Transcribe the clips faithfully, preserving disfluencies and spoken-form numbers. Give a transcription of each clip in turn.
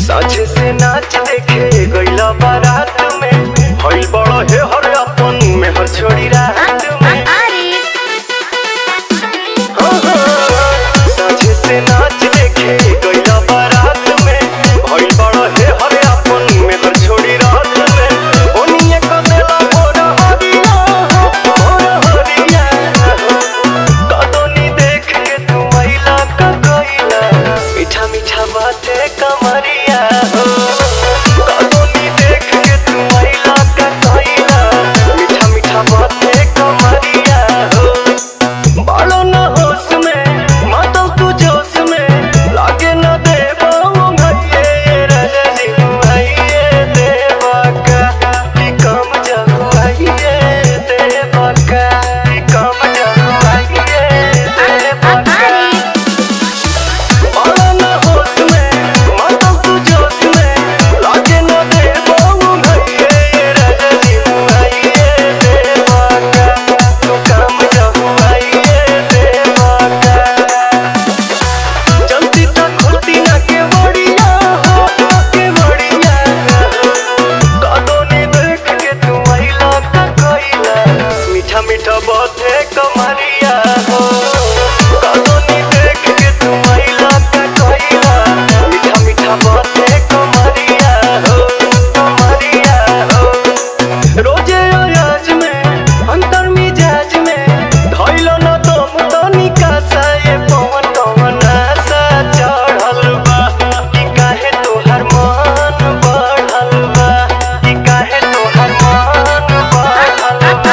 साझे से नाच देखे गइला बारात में भइल बड़ा हे हर अपन में हर छोड़ी रात में साझे से नाच देखे गइला बारात में भइल बड़ा हे हर अपन में हर छोड़ी रात में ओनिए कदेला भोर हरिया भोर हरिया कदोनी देख के तू मैला का कइला मीठा मीठा बातें कमरिया हो कदोनी देख के तू मैला का कइला मीठा मीठा बातें कमरिया हो बालो न होश में मातल तू जोश में लागे न देबा भइए राजा जी भइए देबा का कि कम जहुआइए देबा का कि कम जहुआइए देबा का बालो न होश में मातल तू जोश में लागे न देबा भइए राजा जी भइए देबा का तू कम जहुआइए देबा का जल्दी तक खुलती ना के बढ़िया हो के बढ़िया कदोनी देख के तू मैला का कइला मीठा मीठा बातें कमरिया हो कदोनी देख के तू मैला का कइला मीठा मीठा बातें कमरिया हो कमरिया हो रोजे अयाज में अंतर मिजाज में धइलो न दम तनिका सा ये पवन कवन आशा चढ़ल बा कि काहे तोहर मन बढ़ल बा कि काहे तोहर मन बढ़ल बा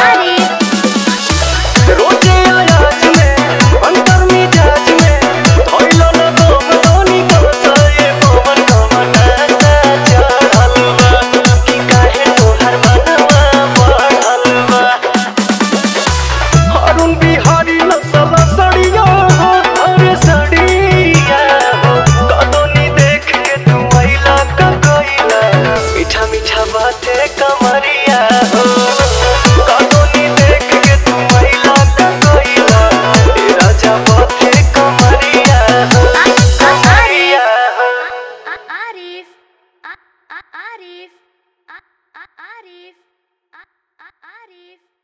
रोजे अयाज में अंतर मिजाज में धइलो न दम तनिका सा ये पवन कवन आशा चढ़ल बा कि काहे तोहर मनवा बढ़ल बा अरुण बिहारी नसल सड़िया हो अरे सड़िया हो कदोनी देख के तू मैला का कइला मीठा मीठा बातें कमरिया हो कदोनी देख के तू मैला का कइला ए राजा बातें कमरिया हो कमरिया हो Arif, Arif, Arif, Arif, Arif.